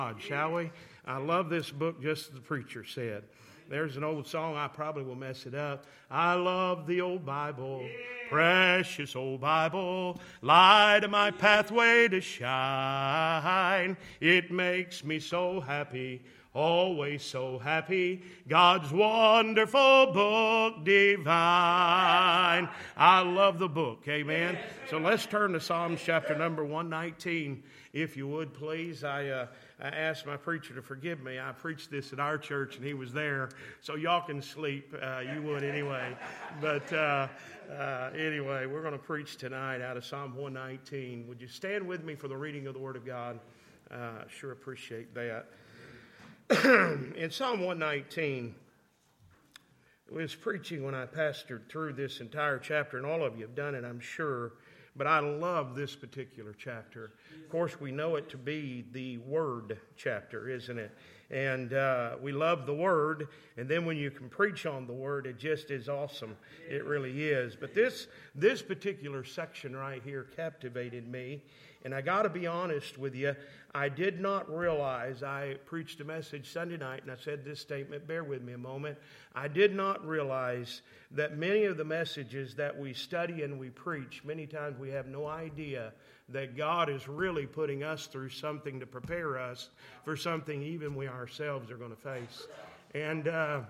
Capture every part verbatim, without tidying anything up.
God, shall we? I love this book just as the preacher said. There's an old song, I probably will mess it up. I love the old Bible, precious old Bible, light of my pathway to shine. It makes me so happy, always so happy, God's wonderful book divine. I love the book, amen. So let's turn to Psalms chapter number one nineteen, if you would, please. I uh, I asked my preacher to forgive me. I preached this at our church, and he was there, so y'all can sleep. Uh, you would anyway. But uh, uh, anyway, we're going to preach tonight out of Psalm one nineteen. Would you stand with me for the reading of the Word of God? Uh, sure appreciate that. In Psalm one nineteen, I was preaching when I pastored through this entire chapter, and all of you have done it, I'm sure. But I love this particular chapter. Of course, we know it to be the Word chapter, isn't it? And uh, we love the Word. And then when you can preach on the Word, it just is awesome. It really is. But this this particular section right here captivated me. And I got to be honest with you, I did not realize, I preached a message Sunday night, and I said this statement, bear with me a moment. I did not realize that many of the messages that we study and we preach, many times we have no idea that God is really putting us through something to prepare us for something even we ourselves are going to face. And uh,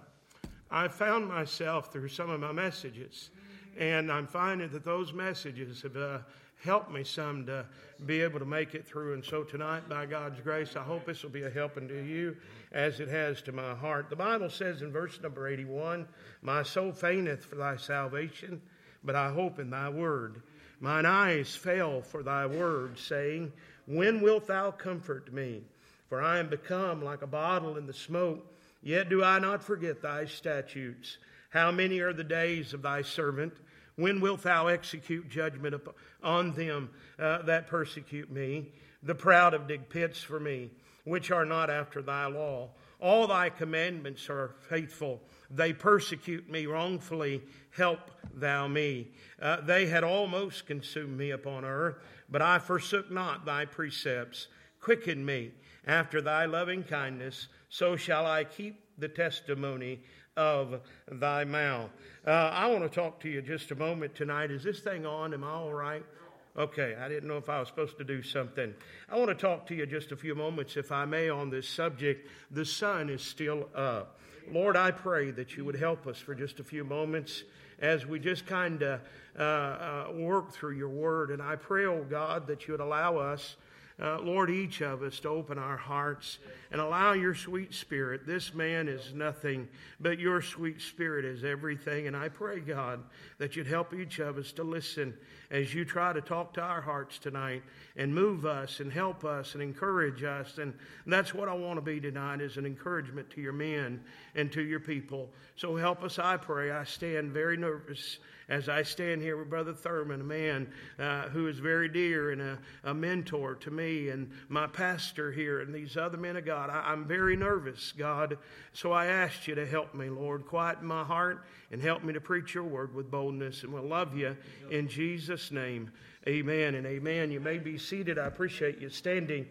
I found myself through some of my messages, and I'm finding that those messages have uh, helped me some to be able to make it through. And so tonight, by God's grace, I hope this will be a helping to you as it has to my heart. The Bible says in verse number eighty-one, my soul fainteth for thy salvation, but I hope in thy word. Mine eyes fail for thy word, saying, when wilt thou comfort me? For I am become like a bottle in the smoke, yet do I not forget thy statutes. How many are the days of thy servant? When wilt thou execute judgment on them uh, that persecute me? The proud have digged pits for me, which are not after thy law. All thy commandments are faithful. They persecute me wrongfully. Help thou me. Uh, they had almost consumed me upon earth, but I forsook not thy precepts. Quicken me after thy loving kindness, so shall I keep the testimony of thy mouth. Uh, I want to talk to you just a moment tonight. Is this thing on? Am I all right? Okay, I didn't know if I was supposed to do something. I want to talk to you just a few moments, if I may, on this subject. The sun is still up. Lord, I pray that you would help us for just a few moments as we just kind of uh, uh, work through your word. And I pray, oh God, that you would allow us, Uh, Lord, each of us to open our hearts and allow your sweet spirit. This man is nothing, but your sweet spirit is everything. And I pray, God, that you'd help each of us to listen as you try to talk to our hearts tonight and move us and help us and encourage us. And that's what I want to be tonight, is an encouragement to your men and to your people. So help us, I pray. I stand very nervous as I stand here with Brother Thurman, a man uh, who is very dear and a, a mentor to me and my pastor here and these other men of God. I, I'm very nervous, God. So I asked you to help me, Lord. Quieten my heart and help me to preach your word with boldness. And we'll love you in Jesus' name. Amen and amen. You may be seated. I appreciate you standing.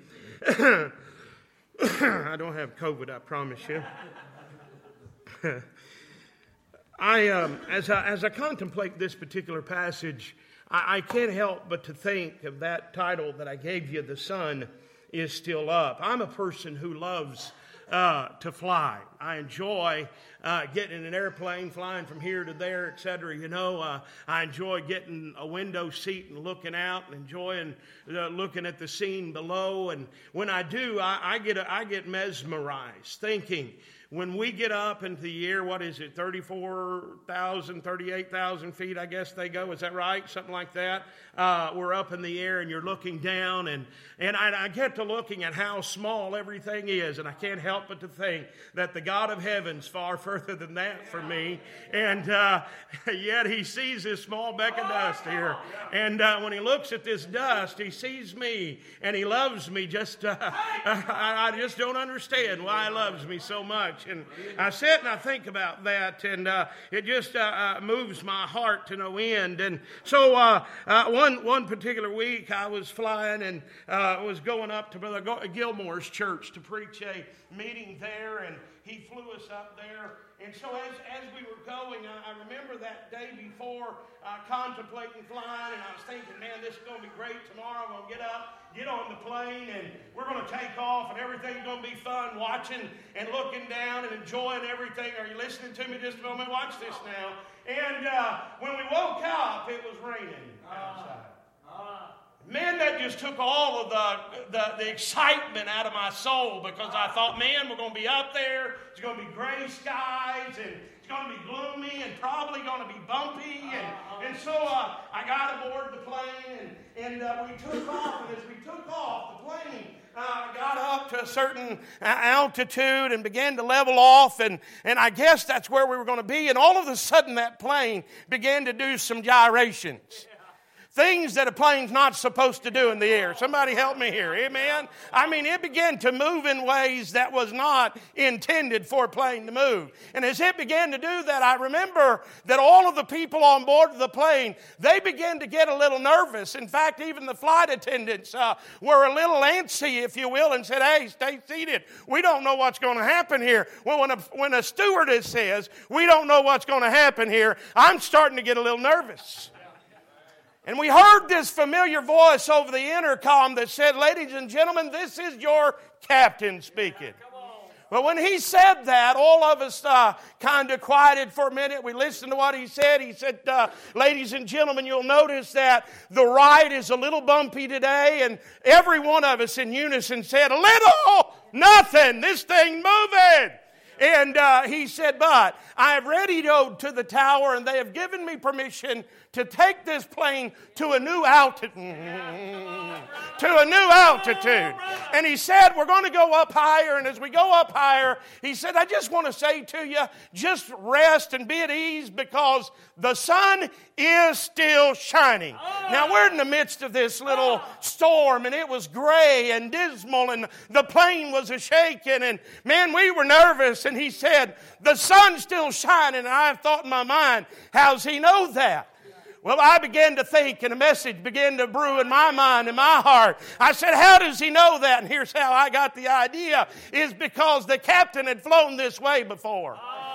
I don't have COVID, I promise you. I, um, as I, as I contemplate this particular passage, I, I can't help but to think of that title that I gave you, The Sun is Still Up. I'm a person who loves uh, to fly. I enjoy uh, getting in an airplane, flying from here to there, et cetera. You know, uh, I enjoy getting a window seat and looking out and enjoying uh, looking at the scene below. And when I do, I, I get a, I get mesmerized, thinking, when we get up into the air, what is it, thirty-four thousand, thirty-eight thousand feet, I guess they go. Is that right? Something like that. Uh, we're up in the air and you're looking down. And, and I, I get to looking at how small everything is. And I can't help help but to think that the God of heaven's far further than that for me. And uh, yet he sees this small speck of dust here. And uh, when he looks at this dust, he sees me and he loves me. Just uh, I, I just don't understand why he loves me so much. And I sit and I think about that, and uh, it just uh, uh, moves my heart to no end. And so uh, uh, one one particular week I was flying and uh, was going up to Brother Gilmore's church to preach a meeting there, and he flew us up there. And so as, as we were going, I, I remember that day before uh, contemplating flying, and I was thinking, man, this is going to be great. Tomorrow I'm going to get up, get on the plane, and we're going to take off, and everything's going to be fun, watching and looking down and enjoying everything. Are you listening to me just a moment? Watch this now. And uh, when we woke up, it was raining outside. Man, that just took all of the, the, the excitement out of my soul, because I thought, man, we're going to be up there. It's going to be gray skies, and it's going to be gloomy, and probably going to be bumpy. And, and so uh, I got aboard the plane, and, and uh, we took off. And as we took off, the plane uh, got up to a certain altitude and began to level off. And, and I guess that's where we were going to be. And all of a sudden, that plane began to do some gyrations. Things that a plane's not supposed to do in the air. Somebody help me here. Amen? I mean, it began to move in ways that was not intended for a plane to move. And as it began to do that, I remember that all of the people on board the plane, they began to get a little nervous. In fact, even the flight attendants uh, were a little antsy, if you will, and said, hey, stay seated. We don't know what's going to happen here. Well, when a, when a stewardess says, we don't know what's going to happen here, I'm starting to get a little nervous. And we heard this familiar voice over the intercom that said, ladies and gentlemen, this is your captain speaking. But when he said that, all of us uh, kind of quieted for a minute. We listened to what he said. He said, uh, ladies and gentlemen, you'll notice that the ride is a little bumpy today. And every one of us in unison said, a little, nothing, this thing moving. And uh, he said, but I have radioed to the tower, and they have given me permission to take this plane to a new altitude. To a new altitude. And he said, we're going to go up higher. And as we go up higher, he said, I just want to say to you, just rest and be at ease, because the sun is still shining. Now, we're in the midst of this little storm, and it was gray and dismal, and the plane was a-shaking, and man, we were nervous. And he said, the sun's still shining. And I thought in my mind, how's he know that? Well, I began to think, and a message began to brew in my mind, in my heart. I said, how does he know that? And here's how I got the idea, is because the captain had flown this way before.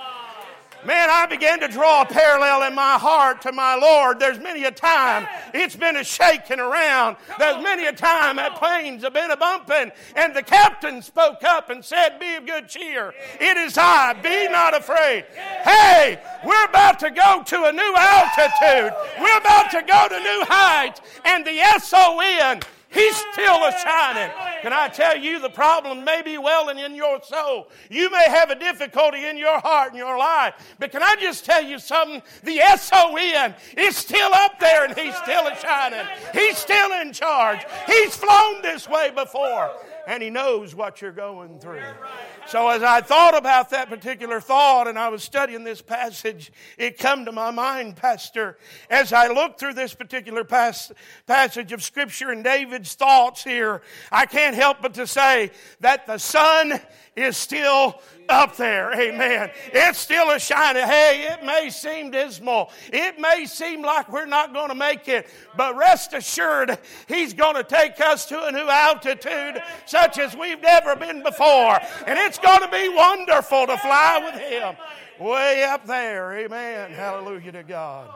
Man, I began to draw a parallel in my heart to my Lord. There's many a time it's been a shaking around. There's many a time that planes have been a bumping. And the captain spoke up and said, be of good cheer. It is I. Be not afraid. Hey, we're about to go to a new altitude. We're about to go to new heights. And the S O N, He's still a-shining. Can I tell you, the problem may be welling in your soul. You may have a difficulty in your heart and your life. But can I just tell you something? The S O N is still up there, and He's still a-shining. He's still in charge. He's flown this way before, and He knows what you're going through. So as I thought about that particular thought, and I was studying this passage, it come to my mind, Pastor, as I looked through this particular pas- passage of Scripture and David's thoughts here, I can't help but to say that the sun is still up there. Amen. It's still a shining. Hey, it may seem dismal. It may seem like we're not going to make it. But rest assured, He's going to take us to a new altitude such as we've never been before. And it's going to be wonderful to fly with Him way up there. Amen. Hallelujah to God.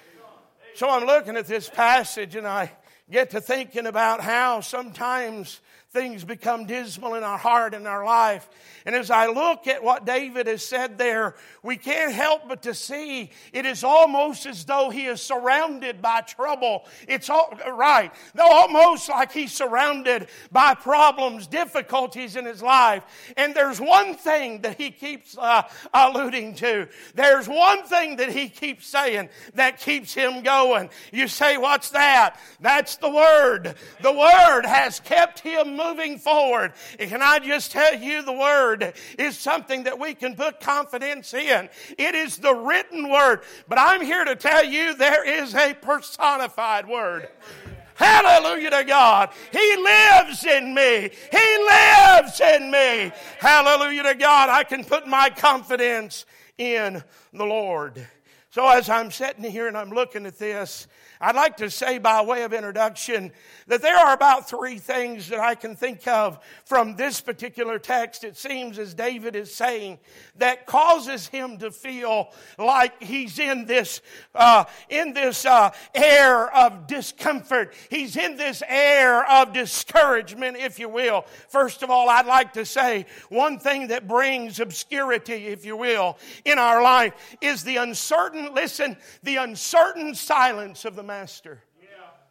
So I'm looking at this passage, and I get to thinking about how sometimes things become dismal in our heart and our life. And as I look at what David has said there, we can't help but to see it is almost as though he is surrounded by trouble. It's all right. Almost like he's surrounded by problems, difficulties in his life. And there's one thing that he keeps uh, alluding to. There's one thing that he keeps saying that keeps him going. You say, what's that? That's the Word. The Word has kept him moving. moving forward. And can I just tell you, the Word is something that we can put confidence in. It is the written Word. But I'm here to tell you there is a personified Word. Hallelujah to God. He lives in me. He lives in me. Hallelujah to God. I can put my confidence in the Lord. So as I'm sitting here and I'm looking at this, I'd like to say by way of introduction that there are about three things that I can think of from this particular text. It seems as David is saying that causes him to feel like he's in this uh, in this uh, air of discomfort. He's in this air of discouragement, if you will. First of all, I'd like to say one thing that brings obscurity, if you will, in our life is the uncertain, listen, the uncertain silence of the Master. Yeah.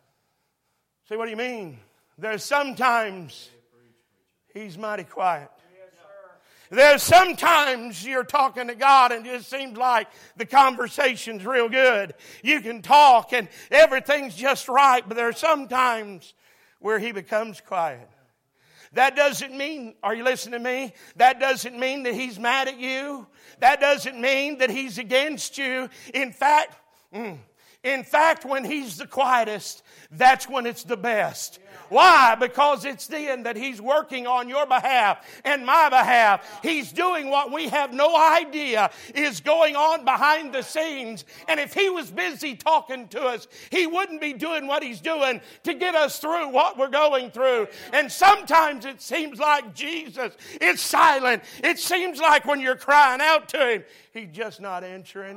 See, what do you mean? There's sometimes He's mighty quiet. There's sometimes you're talking to God and it just seems like the conversation's real good. You can talk and everything's just right, but there's sometimes where He becomes quiet. That doesn't mean, are you listening to me? That doesn't mean that He's mad at you. That doesn't mean that He's against you. In fact, mm, In fact, when He's the quietest, that's when it's the best. Why? Because it's then that He's working on your behalf and my behalf. He's doing what we have no idea is going on behind the scenes. And if He was busy talking to us, He wouldn't be doing what He's doing to get us through what we're going through. And sometimes it seems like Jesus is silent. It seems like when you're crying out to Him, He's just not answering.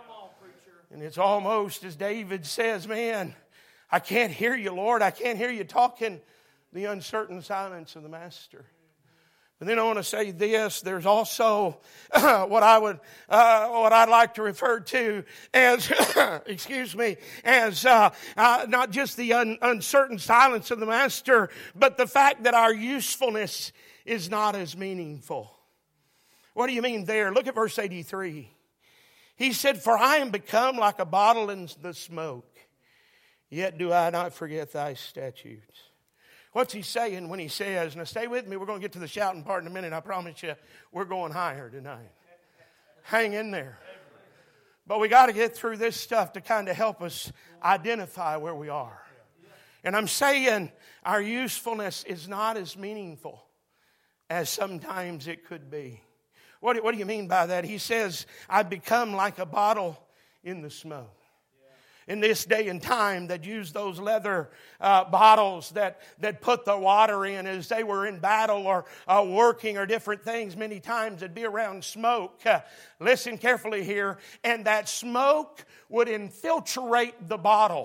And it's almost as David says, man, I can't hear you, Lord. I can't hear you talking. The uncertain silence of the Master. And then I want to say this. There's also uh, what I would, uh, what I'd like to refer to as, excuse me, as uh, uh, not just the un- uncertain silence of the Master, but the fact that our usefulness is not as meaningful. What do you mean there? Look at verse eighty-three. He said, for I am become like a bottle in the smoke, yet do I not forget thy statutes. What's he saying when he says, now stay with me, we're going to get to the shouting part in a minute. I promise you, we're going higher tonight. Hang in there. But we got to get through this stuff to kind of help us identify where we are. And I'm saying our usefulness is not as meaningful as sometimes it could be. What do, what do you mean by that? He says, I've become like a bottle in the smoke. In this day and time, they'd use those leather uh, bottles that, that put the water in as they were in battle or uh, working or different things. Many times it'd be around smoke. Uh, listen carefully here. And that smoke would infiltrate the bottle.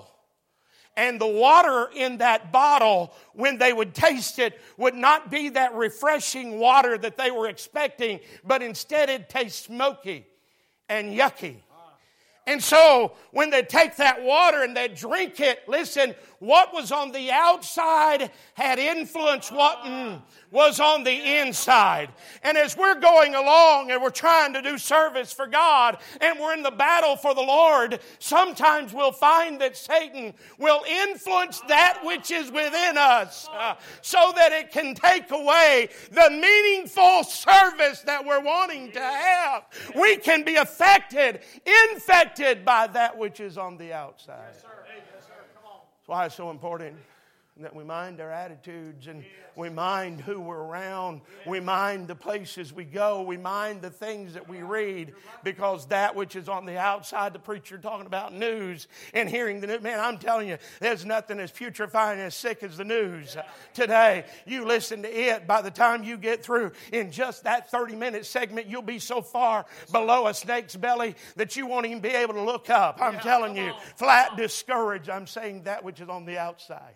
And the water in that bottle, when they would taste it, would not be that refreshing water that they were expecting, but instead it'd taste smoky and yucky. And so, when they take that water and they drink it, listen, what was on the outside had influenced what mm, was on the inside. And as we're going along and we're trying to do service for God and we're in the battle for the Lord, sometimes we'll find that Satan will influence that which is within us uh, so that it can take away the meaningful service that we're wanting to have. We can be affected, infected by that which is on the outside. Yes, sir. Yes, sir. Come on. That's why it's so important that we mind our attitudes and we mind who we're around. We mind the places we go. We mind the things that we read, because that which is on the outside, the preacher talking about news and hearing the news. Man, I'm telling you, there's nothing as putrefying and as sick as the news today. You listen to it, by the time you get through in just that thirty minute segment, you'll be so far below a snake's belly that you won't even be able to look up. I'm telling you, flat discouraged. I'm saying that which is on the outside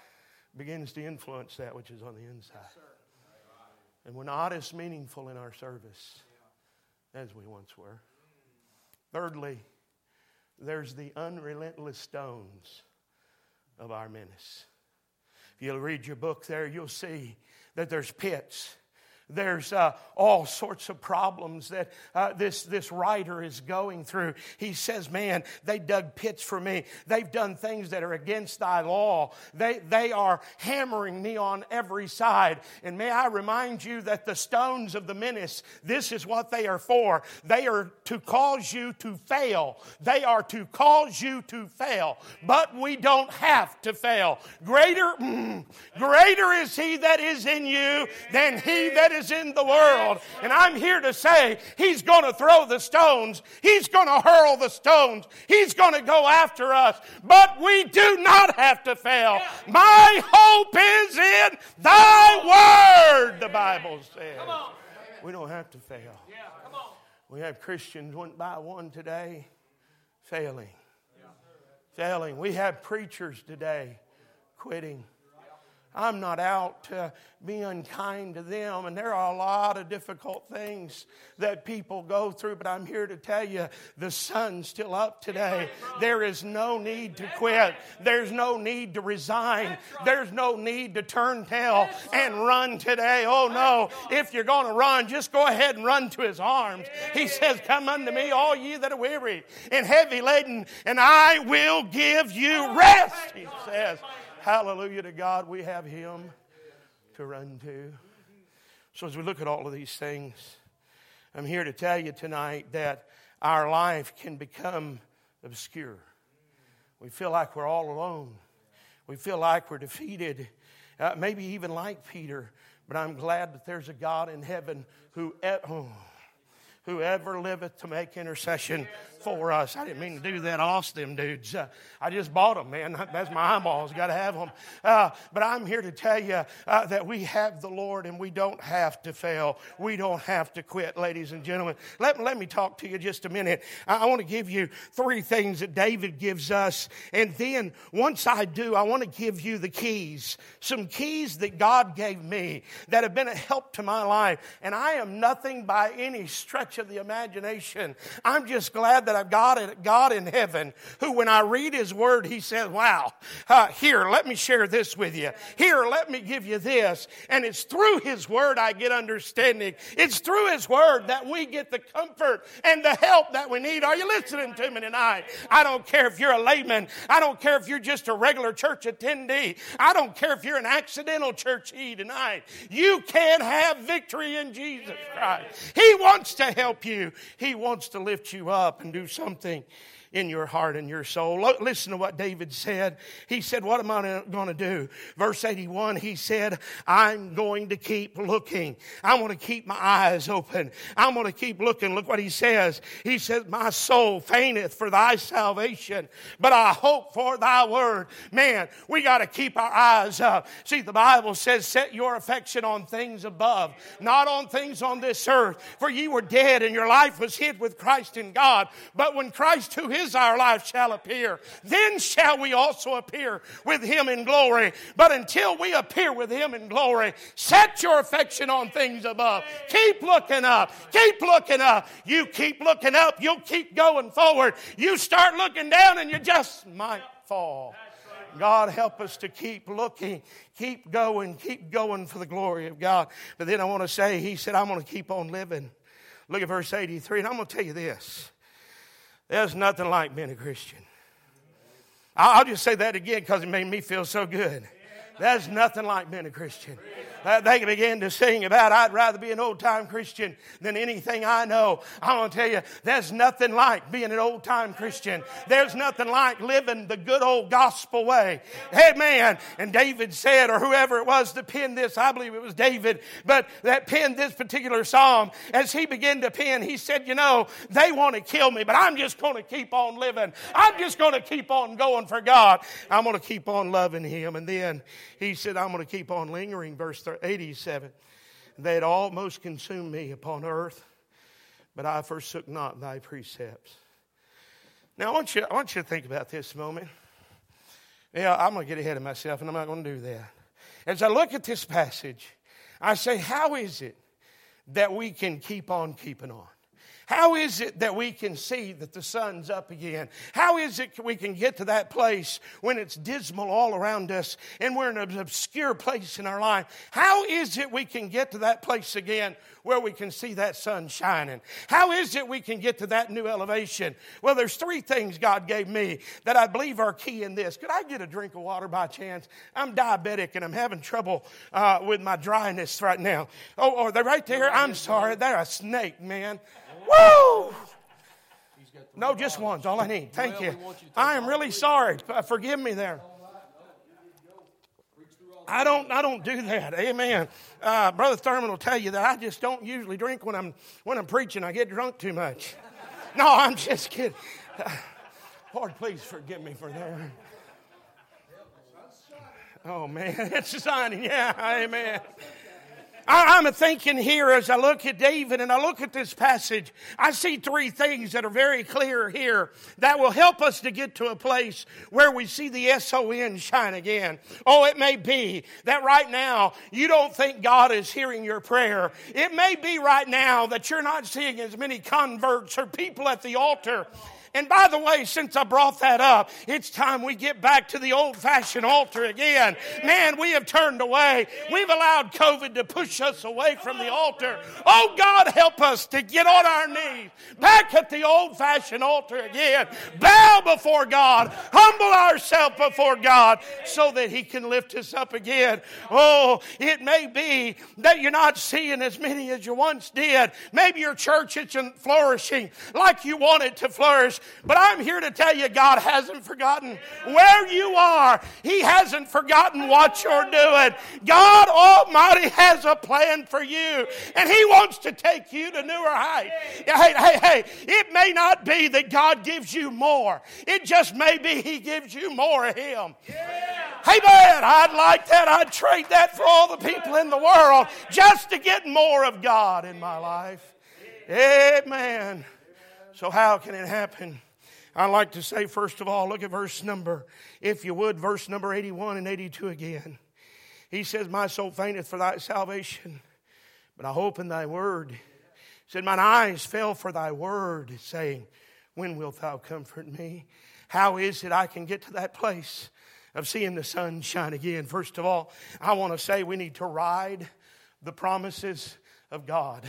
begins to influence that which is on the inside. Yes, and we're not as meaningful in our service yeah. as we once were. Thirdly, there's the unrelentless stones of our menace. If you'll read your book there, you'll see that there's pits there's uh, all sorts of problems that uh, this, this writer is going through. He says, man, they dug pits for me. They've done things that are against thy law. They, they are hammering me on every side. And may I remind you that the stones of the menace, this is what they are for. They are to cause you to fail. They are to cause you to fail. But we don't have to fail. Greater, mm, greater is He that is in you than he that is in the world. And I'm here to say, He's going to throw the stones. He's going to hurl the stones. He's going to go after us. But we do not have to fail. My hope is in thy word, the Bible says. We don't have to fail. We have Christians one by one today failing. Failing. We have preachers today quitting. I'm not out to be unkind to them, and there are a lot of difficult things that people go through, but I'm here to tell you the sun's still up today. There is no need to quit. There's no need to resign. There's no need to turn tail and run today. Oh no, if you're going to run, just go ahead and run to His arms. He says, come unto me, all ye that are weary and heavy laden, and I will give you rest, He says. Hallelujah to God, we have Him to run to. So as we look at all of these things, I'm here to tell you tonight that our life can become obscure. We feel like we're all alone. We feel like we're defeated, uh, maybe even like Peter. But I'm glad that there's a God in heaven who, oh, whoever liveth to make intercession for us. I didn't mean to do that. I lost them dudes. Uh, I just bought them, man. That's my eyeballs. Got to have them. Uh, but I'm here to tell you uh, that we have the Lord and we don't have to fail. We don't have to quit, ladies and gentlemen. Let, let me talk to you just a minute. I, I want to give you three things that David gives us. And then once I do, I want to give you the keys. Some keys that God gave me that have been a help to my life. And I am nothing by any stretch of the imagination. I'm just glad that I've got a God in heaven who, when I read His Word, He says, wow, uh, here, let me share this with you. Here, let me give you this. And it's through His Word I get understanding. It's through His Word that we get the comfort and the help that we need. Are you listening to me tonight? I don't care if you're a layman. I don't care if you're just a regular church attendee. I don't care if you're an accidental churchee tonight. You can have victory in Jesus Christ. He wants to help you. He wants to lift you up and do something in your heart and your soul. Listen to what David said. He said, what am I going to do? Verse eighty-one, he said, I'm going to keep looking. I'm going to keep my eyes open. I'm going to keep looking. Look what he says. He says, my soul fainteth for thy salvation, but I hope for thy word. Man, we got to keep our eyes up. See, the Bible says, set your affection on things above, not on things on this earth. For ye were dead and your life was hid with Christ in God. But when Christ, who is our life, shall appear, then shall we also appear with Him in glory. But until we appear with Him in glory, set your affection on things above. Keep looking up. Keep looking up. You keep looking up, you'll keep going forward. You start looking down and you just might fall. God help us to keep looking, keep going, keep going for the glory of God. But then I want to say, He said, I'm going to keep on living. Look at verse eighty-three, and I'm going to tell you this. There's nothing like being a Christian. I'll just say that again because it made me feel so good. There's nothing like being a Christian. Uh, they began to sing about, I'd rather be an old-time Christian than anything I know. I want to tell you, there's nothing like being an old-time Christian. There's nothing like living the good old gospel way. Amen. And David said, or whoever it was that penned this, I believe it was David, but that penned this particular psalm, as he began to pen, he said, you know, they want to kill me, but I'm just going to keep on living. I'm just going to keep on going for God. I'm going to keep on loving Him. And then he said, I'm going to keep on lingering, verse eighty-seven. They had almost consumed me upon earth, but I forsook not thy precepts. Now, I want you, I want you to think about this a moment. Yeah, I'm going to get ahead of myself, and I'm not going to do that. As I look at this passage, I say, how is it that we can keep on keeping on? How is it that we can see that the sun's up again? How is it we can get to that place when it's dismal all around us and we're in an obscure place in our life? How is it we can get to that place again where we can see that sun shining? How is it we can get to that new elevation? Well, there's three things God gave me that I believe are key in this. Could I get a drink of water by chance? I'm diabetic and I'm having trouble uh, with my dryness right now. Oh, are they right there? I'm sorry. They're a snake, man. Woo! No, just one's all I need. Thank you. I am really sorry. Forgive me there. I don't. I don't do that. Amen. Uh, Brother Thurman will tell you that I just don't usually drink when I'm when I'm preaching. I get drunk too much. No, I'm just kidding. Uh, Lord, please forgive me for that. Oh man, it's shining. Yeah, amen. I'm thinking here as I look at David and I look at this passage, I see three things that are very clear here that will help us to get to a place where we see the S O N shine again. Oh, it may be that right now you don't think God is hearing your prayer. It may be right now that you're not seeing as many converts or people at the altar. And by the way, since I brought that up, it's time we get back to the old-fashioned altar again. Man, we have turned away. We've allowed COVID to push us away from the altar. Oh, God, help us to get on our knees, back at the old-fashioned altar again. Bow before God. Humble ourselves before God so that He can lift us up again. Oh, it may be that you're not seeing as many as you once did. Maybe your church isn't flourishing like you want it to flourish. But I'm here to tell you, God hasn't forgotten where you are. He hasn't forgotten what you're doing. God Almighty has a plan for you, and He wants to take you to newer heights. Hey, hey, hey, it may not be that God gives you more. It just may be He gives you more of Him. Hey, man, I'd like that. I'd trade that for all the people in the world just to get more of God in my life. Amen. So how can it happen? I'd like to say, first of all, look at verse number, if you would, verse number eighty-one and eighty-two again. He says, my soul fainteth for thy salvation, but I hope in thy word. He said, mine eyes fell for thy word, saying, when wilt thou comfort me? How is it I can get to that place of seeing the sun shine again? First of all, I want to say we need to ride the promises of God.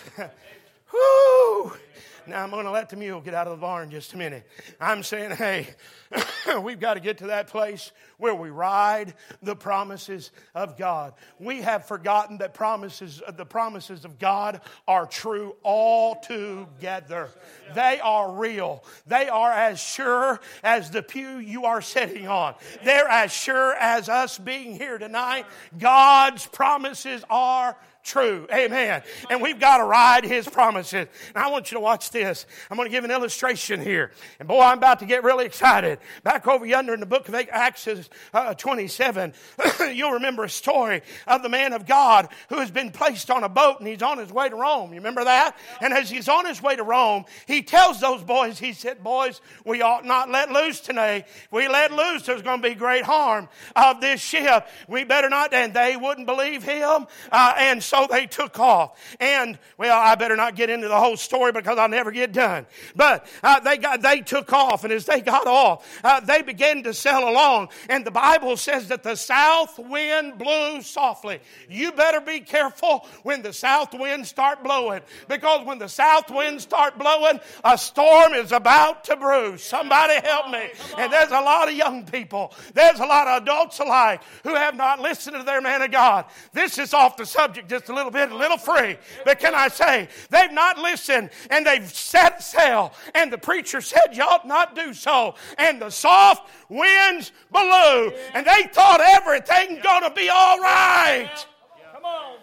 Whoo! Now, I'm going to let the mule get out of the barn in just a minute. I'm saying, hey, we've got to get to that place where we ride the promises of God. We have forgotten that promises, the promises of God are true altogether. They are real. They are as sure as the pew you are sitting on. They're as sure as us being here tonight. God's promises are true. Amen. And we've got to ride His promises. Now I want you to watch this. I'm going to give an illustration here. And boy, I'm about to get really excited. Back over yonder in the book of Acts uh, twenty-seven, you'll remember a story of the man of God who has been placed on a boat and he's on his way to Rome. You remember that? And as he's on his way to Rome, he tells those boys, he said, boys, we ought not let loose today. If we let loose, there's going to be great harm of this ship. We better not. And they wouldn't believe him. Uh, and so they took off. And, well, I better not get into the whole story because I'll never get done. But uh, they got they took off. And as they got off, uh, they began to sail along. And the Bible says that the south wind blew softly. You better be careful when the south winds start blowing. Because when the south winds start blowing, a storm is about to brew. Somebody help me. And there's a lot of young people. There's a lot of adults alike who have not listened to their man of God. This is off the subject just a little bit, a little free. But can I say, they've not listened and they've set sail. And the preacher said you ought not do so. And the soft winds blew. And they thought everything's going to be all right. Come on.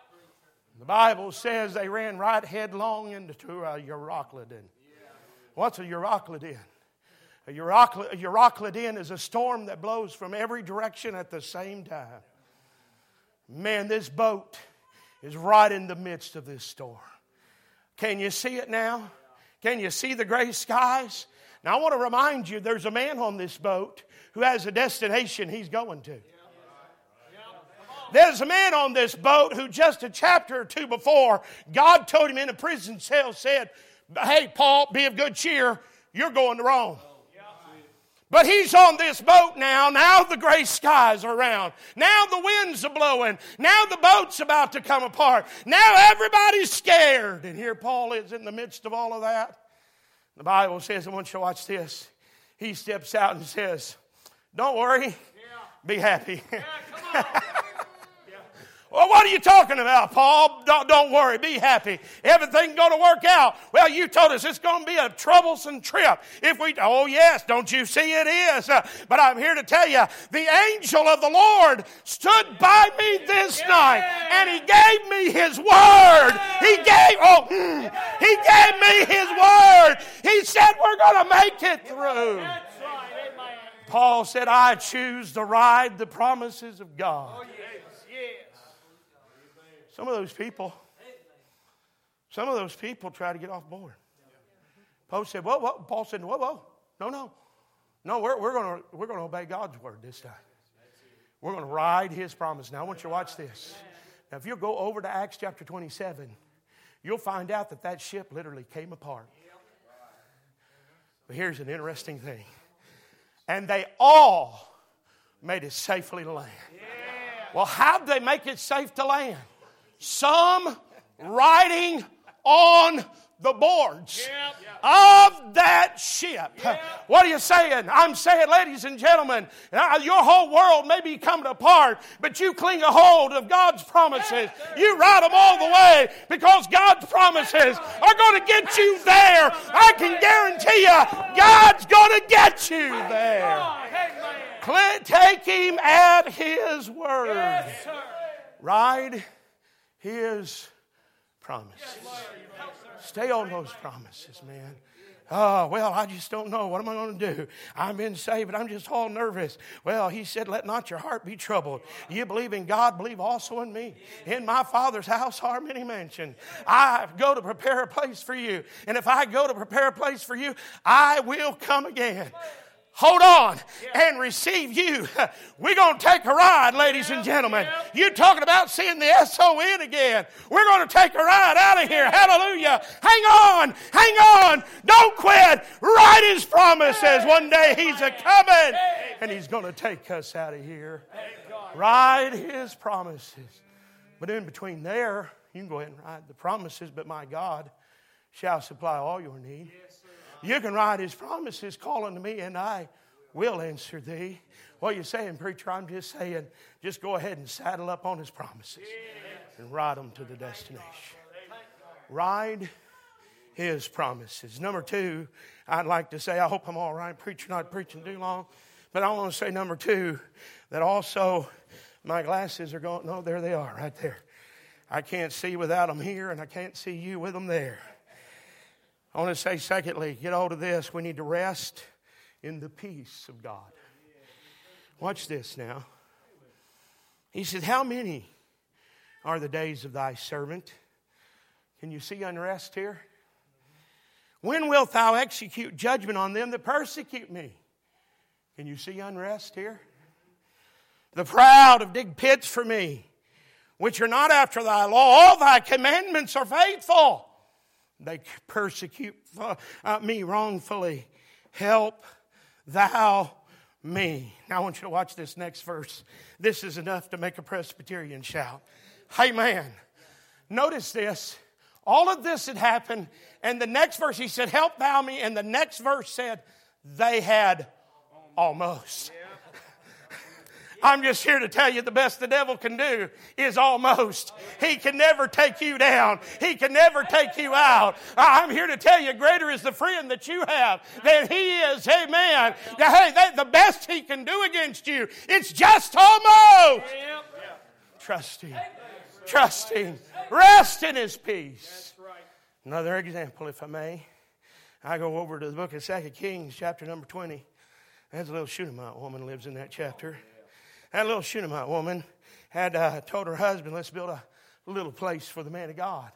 The Bible says they ran right headlong into a Euroclydon. What's a Euroclydon? A Euroclydon is a storm that blows from every direction at the same time. Man, this boat is right in the midst of this storm. Can you see it now? Can you see the gray skies? Now, I want to remind you, there's a man on this boat who has a destination he's going to. There's a man on this boat who just a chapter or two before, God told him in a prison cell, said, hey, Paul, be of good cheer. You're going to Rome. But he's on this boat now. Now the gray skies are around. Now the winds are blowing. Now the boat's about to come apart. Now everybody's scared. And here Paul is in the midst of all of that. The Bible says, I want you to watch this. He steps out and says, don't worry, yeah. Be happy. Yeah, come on. Well, what are you talking about, Paul? Don't, don't worry, be happy. Everything's going to work out. Well, you told us it's going to be a troublesome trip. If we, oh yes, don't you see it is? Uh, but I'm here to tell you, the angel of the Lord stood by me this night, and he gave me his word. He gave, oh, mm, he gave me his word. He said we're going to make it through. Paul said, I choose to ride the promises of God. Some of those people, some of those people try to get off board. Paul said, whoa, whoa. Paul said, whoa, whoa. No, no. No, we're, we're going we're to obey God's word this time. We're going to ride his promise. Now, I want you to watch this. Now, if you'll go over to Acts chapter twenty-seven, you'll find out that that ship literally came apart. But here's an interesting thing. And they all made it safely to land. Well, how'd they make it safe to land? Some riding on the boards yep. of that ship. Yep. What are you saying? I'm saying, ladies and gentlemen, your whole world may be coming apart, but you cling a hold of God's promises. You ride them all the way because God's promises are going to get you there. I can guarantee you, God's going to get you there. Take him at his word. Ride his promise. Stay on those promises, man. Oh, well, I just don't know. What am I going to do? I've been saved, but I'm just all nervous. Well, he said, let not your heart be troubled. You believe in God, believe also in me. In my Father's house are many mansions. I go to prepare a place for you. And if I go to prepare a place for you, I will come again. Hold on and receive you. We're going to take a ride, ladies and gentlemen. You're talking about seeing the S O N again. We're going to take a ride out of here. Hallelujah. Hang on. Hang on. Don't quit. Ride his promises. One day he's a coming and he's going to take us out of here. Ride his promises. But in between there, you can go ahead and ride the promises, but my God shall supply all your need. You can write his promises, call unto me, and I will answer thee. What are you saying, preacher? I'm just saying, just go ahead and saddle up on his promises and ride them to the destination. Ride his promises. Number two, I'd like to say, I hope I'm all right, preacher, not preaching too long, but I want to say number two, that also my glasses are going, no, there they are, right there. I can't see without them here, and I can't see you with them there. I want to say, secondly, get hold of this. We need to rest in the peace of God. Watch this now. He said, how many are the days of thy servant? Can you see unrest here? When wilt thou execute judgment on them that persecute me? Can you see unrest here? The proud have digged pits for me, which are not after thy law. All thy commandments are faithful. They persecute me wrongfully. Help thou me. Now I want you to watch this next verse. This is enough to make a Presbyterian shout. Amen. Notice this. All of this had happened. And the next verse he said, help thou me. And the next verse said, they had almost. I'm just here to tell you the best the devil can do is almost. He can never take you down. He can never take you out. I'm here to tell you greater is the friend that you have than he is. Amen. Hey, that, the best he can do against you, it's just almost. Trust him. Trust him. Rest in his peace. Another example, if I may. I go over to the book of Second Kings, chapter number twenty. There's a little Shunammite woman lives in that chapter. That little Shunammite woman had uh, told her husband, let's build a little place for the man of God.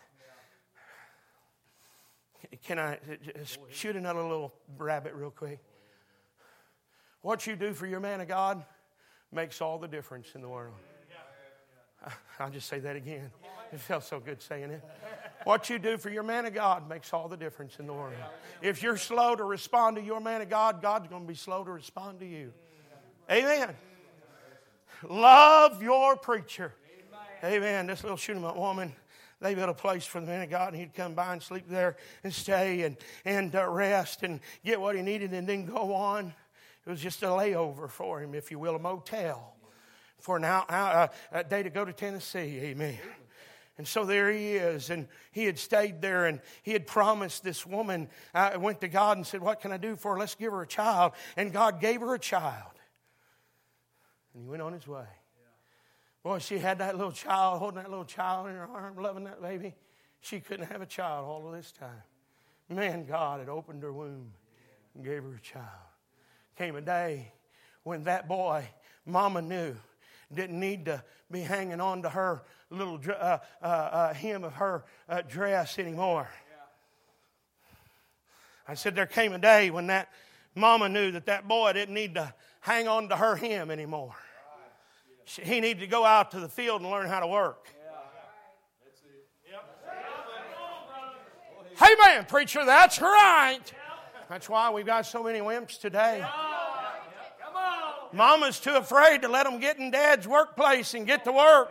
Can I just shoot another little rabbit real quick? What you do for your man of God makes all the difference in the world. I'll just say that again. It felt so good saying it. What you do for your man of God makes all the difference in the world. If you're slow to respond to your man of God, God's going to be slow to respond to you. Amen. Love your preacher. Amen. This little Shunammite woman, they built a place for the man of God, and he'd come by and sleep there and stay and, and uh, rest and get what he needed and then go on. It was just a layover for him, if you will, a motel for an out, out, uh, a day to go to Tennessee. Amen. And so there he is, and he had stayed there, and he had promised this woman, uh, went to God and said, what can I do for her? Let's give her a child. And God gave her a child. And he went on his way. Boy, she had that little child, holding that little child in her arm, loving that baby. She couldn't have a child all of this time. Man, God had opened her womb and gave her a child. Came a day when that boy, Mama knew, didn't need to be hanging on to her little uh, uh, uh, hem of her uh, dress anymore. I said there came a day when that Mama knew that that boy didn't need to hang on to her hem anymore. He needed to go out to the field and learn how to work. Hey man, preacher, that's right. That's why we've got so many wimps today. Mama's too afraid to let them get in Dad's workplace and get to work.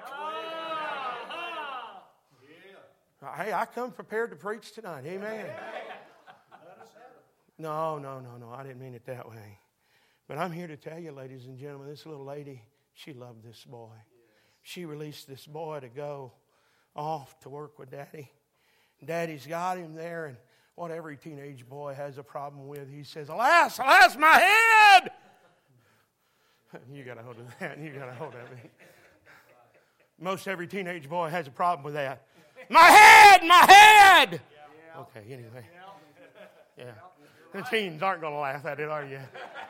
Hey, I come prepared to preach tonight. Amen. No, no, no, no. I didn't mean it that way. But I'm here to tell you, ladies and gentlemen, this little lady, she loved this boy. She released this boy to go off to work with Daddy. Daddy's got him there, and what every teenage boy has a problem with, he says, alas, alas, my head! You got a hold of that. You got a hold of it. Most every teenage boy has a problem with that. My head, my head! Okay, anyway. Yeah. The teens aren't going to laugh at it, are you?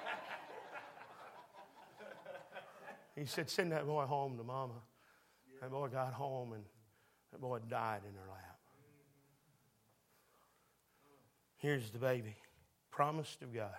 He said, send that boy home to Mama. That boy got home, and that boy died in her lap. Here's the baby, promised of God.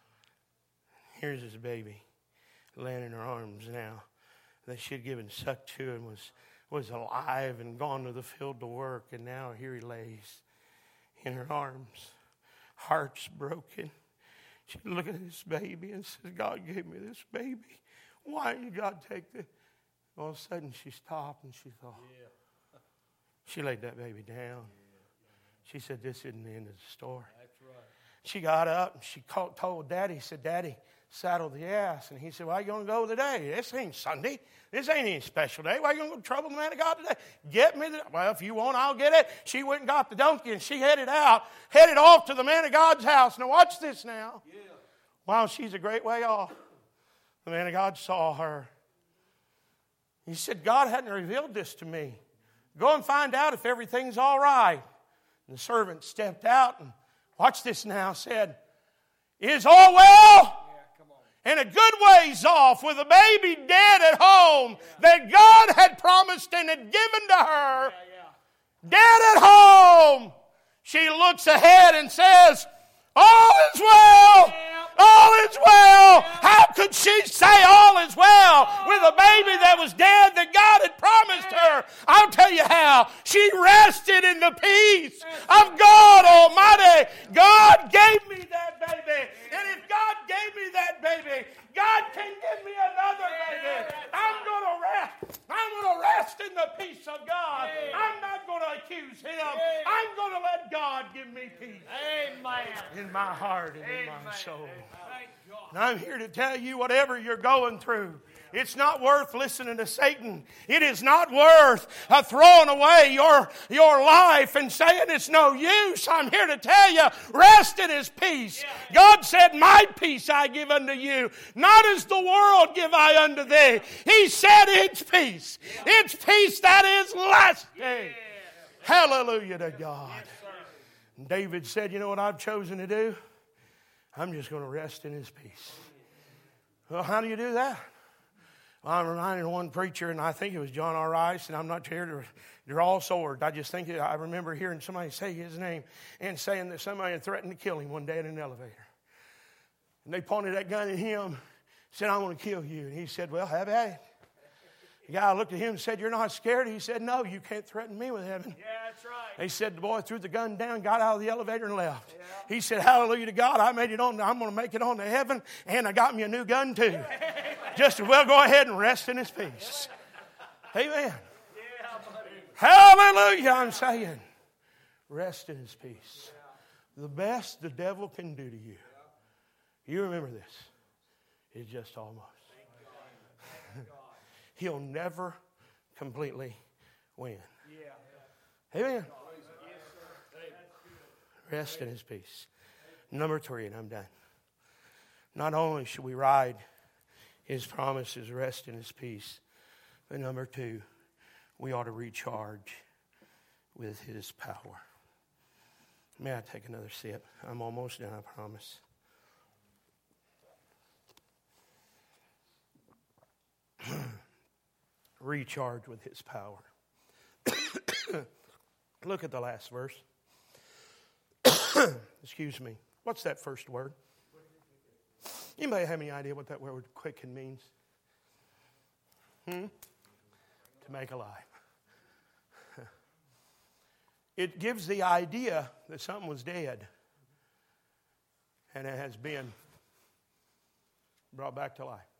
Here's his baby, laying in her arms now, that she had given suck to and was, was alive and gone to the field to work, and now here he lays in her arms, heart's broken. She looked at this baby and says, God gave me this baby. Why did God take this? All of a sudden she stopped and she thought, yeah. She laid that baby down. She said, this isn't the end of the story. That's right. She got up and she called, told Daddy, said, Daddy, saddle the ass. And he said, why are you going to go today? This ain't Sunday. This ain't any special day. Why are you going to trouble the man of God today? Get me the, well, if you want, I'll get it. She went and got the donkey and she headed out, headed off to the man of God's house. Now watch this now. Yeah. While she's a great way off, the man of God saw her. He said, God hadn't revealed this to me. Go and find out if everything's all right. And the servant stepped out and, watch this now, said, is all well? Yeah, come on. And a good ways off with a baby dead at home, yeah, that God had promised and had given to her. Yeah, yeah. Dead at home. She looks ahead and says, all is well. Yeah. All is well. How could she say all is well with a baby that was dead that God had promised her? I'll tell you how. She rested in the peace of God Almighty. God gave me that baby. And if God gave me that baby, God can give me another baby. I'm going to rest. I'm going to rest in the peace of God. I'm not going to accuse him. I'm going to let God give me peace. Amen. In my heart and in my soul. And I'm here to tell you, whatever you're going through, it's not worth listening to Satan. It is not worth uh, throwing away your, your life and saying it's no use. I'm here to tell you, rest in his peace. God said, my peace I give unto you, not as the world give I unto thee. He said it's peace. It's peace that is lasting. Hallelujah to God. And David said, you know what I've chosen to do? I'm just going to rest in his peace. Well, how do you do that? Well, I'm reminded of one preacher, and I think it was John R. Rice, and I'm not here to draw swords. I just think it, I remember hearing somebody say his name and saying that somebody had threatened to kill him one day in an elevator. And they pointed that gun at him, said, I'm going to kill you. And he said, well, have at it. The guy looked at him and said, you're not scared? He said, no, you can't threaten me with heaven. Yeah, That's right. They said the boy threw the gun down, got out of the elevator, and left. Yeah. He said, hallelujah to God, I made it on. I'm going to make it on to heaven, and I got me a new gun too. Just as well go ahead and rest in his peace. Amen. Yeah, buddy. Hallelujah, I'm saying. Rest in his peace. The best the devil can do to you, you remember this, is just almost. He'll never completely win. Amen. Rest in his peace. Number three, and I'm done. Not only should we ride his promises, rest in his peace, but number two, we ought to recharge with his power. May I take another sip? I'm almost done, I promise. Recharge with his power. Look at the last verse. Excuse me. What's that first word? Anybody have any idea what that word quicken means? Hmm? To make alive. It gives the idea that something was dead and it has been brought back to life.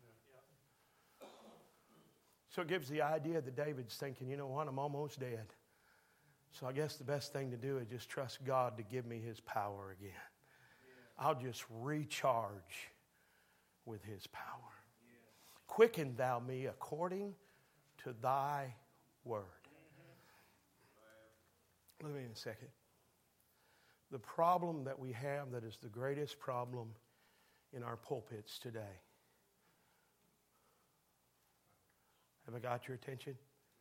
So it gives the idea that David's thinking, you know what, I'm almost dead. So I guess the best thing to do is just trust God to give me his power again. I'll just recharge with his power. Quicken thou me according to thy word. Let me in a second. The problem that we have that is the greatest problem in our pulpits today. Have I got your attention?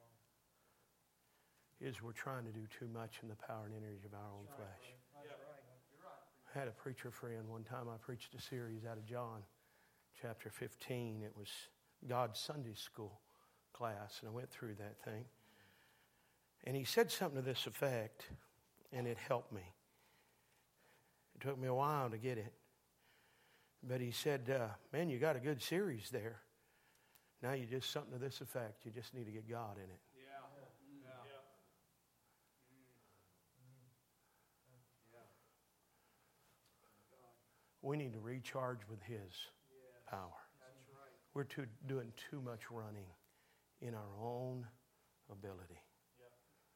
Is we're trying to do too much in the power and energy of our own flesh. I had a preacher friend one time. I preached a series out of John chapter fifteen. It was God's Sunday school class, and I went through that thing. And he said something to this effect, and it helped me. It took me a while to get it. But he said, uh, man, you got a good series there. Now you just something to this effect. You just need to get God in it. Yeah. Yeah. Yeah. We need to recharge with his Yeah. power. That's right. We're too, doing too much running in our own ability. Yep.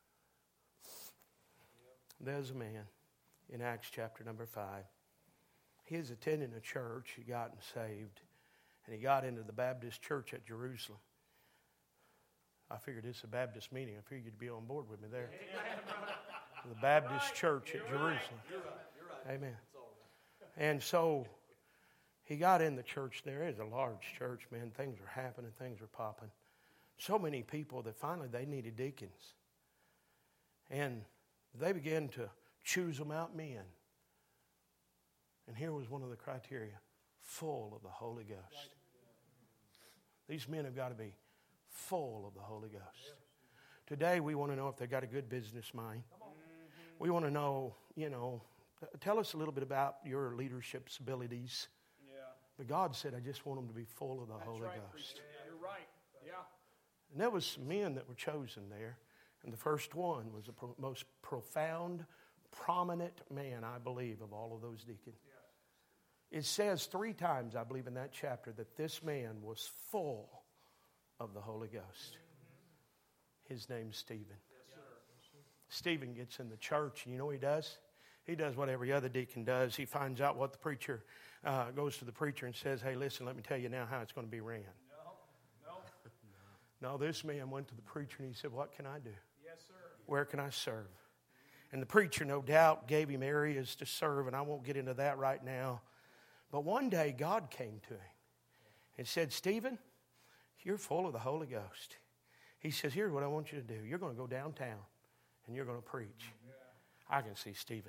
Yep. There's a man in Acts chapter number five. He was attending a church. He gotten saved. And he got into the Baptist church at Jerusalem. I figured this is a Baptist meeting. I figured you'd be on board with me there. The Baptist right. church at You're Jerusalem. Right. You're right. You're right. Amen. And so he got in the church there. It was a large church, man. Things were happening. Things were popping. So many people that finally they needed deacons. And they began to choose them out men. And here was one of the criteria. Full of the Holy Ghost. These men have got to be full of the Holy Ghost. Today we want to know if they've got a good business mind. We want to know, you know, tell us a little bit about your leadership abilities. Yeah. But God said, I just want them to be full of the That's Holy right, Ghost. Yeah, you're right. Yeah. And there was some men that were chosen there. And the first one was the pro- most profound, prominent man, I believe, of all of those deacons. Yeah. It says three times, I believe, in that chapter that this man was full of the Holy Ghost. His name's Stephen. Yes, sir. Stephen gets in the church, and you know what he does? He does what every other deacon does. He finds out what the preacher, uh, goes to the preacher and says, hey, listen, let me tell you now how it's going to be ran. No, no. No, this man went to the preacher, and he said, what can I do? Yes, sir. Where can I serve? And the preacher, no doubt, gave him areas to serve, and I won't get into that right now. But one day, God came to him and said, Stephen, you're full of the Holy Ghost. He says, here's what I want you to do. You're going to go downtown, and you're going to preach. Yeah. I can see Stephen.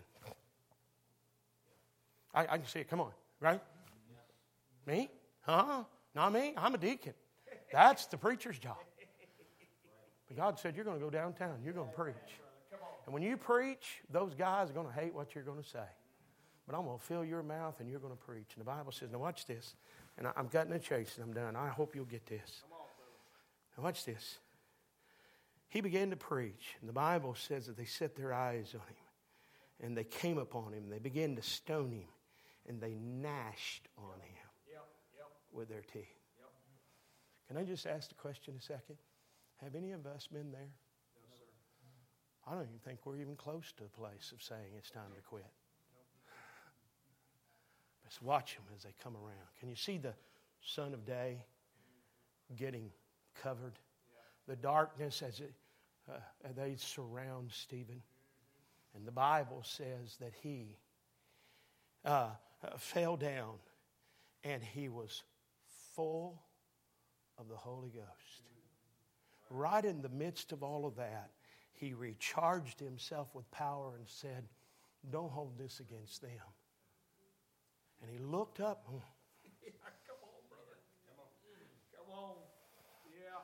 I, I can see it. Come on, right? Yeah. Me? Huh? Not me. I'm a deacon. That's the preacher's job. But God said, you're going to go downtown. You're going to preach. And when you preach, those guys are going to hate what you're going to say. But I'm going to fill your mouth and you're going to preach. And the Bible says, now watch this. And I, I'm cutting the chase and I'm done. I hope you'll get this. Now watch this. he began to preach. And the Bible says that they set their eyes on him. And they came upon him. They began to stone him. And they gnashed on him Yep. Yep. with their teeth. Yep. Can I just ask the question a second? Have any of us been there? No, sir. I don't even think we're even close to a place of saying it's time to quit. Just watch them as they come around. Can you see the sun of day getting covered? The darkness as it uh, they surround Stephen. And the Bible says that he uh, uh, fell down and he was full of the Holy Ghost. Right in the midst of all of that, he recharged himself with power and said, don't hold this against them. And he looked up. Yeah, come on, brother. Come on. Come on. Yeah.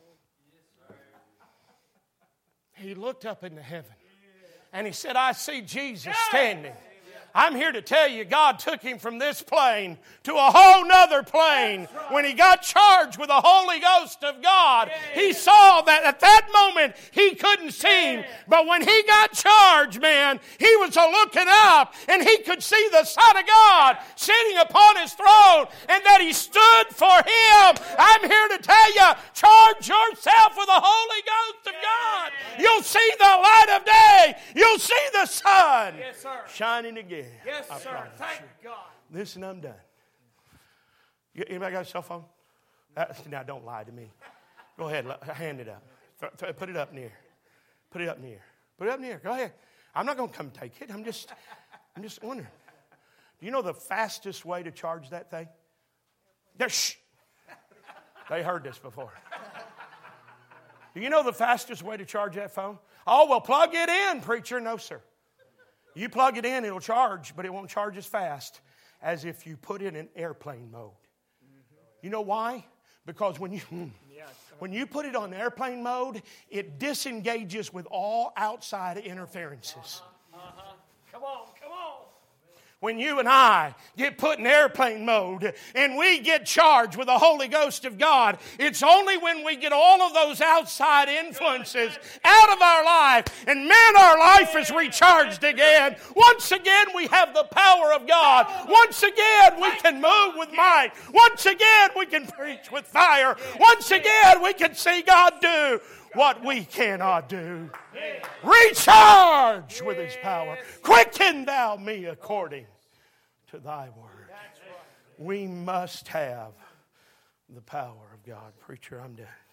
He looked up into heaven. And he said, I see Jesus standing. I'm here to tell you, God took him from this plane to a whole nother plane. When he got charged with the Holy Ghost of God, he saw that at that moment he couldn't see him. But when he got charged, man, he was looking up and he could see the Son of God sitting upon his throne and that he stood for him. I'm here to tell you, charge yourself with the Holy Ghost of God. You'll see the light of day. You'll see the sun Yes, sir. shining again. Yes, I sir. promise Thank you. God. Listen, I'm done. You- Anybody got a cell phone? Uh, now, don't lie to me. Go ahead. l- Hand it up. Th- th- Put it up near. Put it up near. Put it up near. Go ahead. I'm not going to come take it. I'm just, I'm just wondering. Do you know the fastest way to charge that thing? Yeah, shh. They heard this before. Do you know the fastest way to charge that phone? Oh, well, plug it in, preacher. No, sir. You plug it in, it'll charge, but it won't charge as fast as if you put it in airplane mode. You know why? Because when you when you put it on airplane mode, it disengages with all outside interferences. Uh-huh. Come on. Come on. When you and I get put in airplane mode and we get charged with the Holy Ghost of God, it's only when we get all of those outside influences out of our life and man, our life is recharged again. Once again, we have the power of God. Once again, we can move with might. Once again, we can preach with fire. Once again, we can see God do what we cannot do. Recharge with his power. Quicken thou me according to thy word. We must have the power of God. Preacher, I'm done.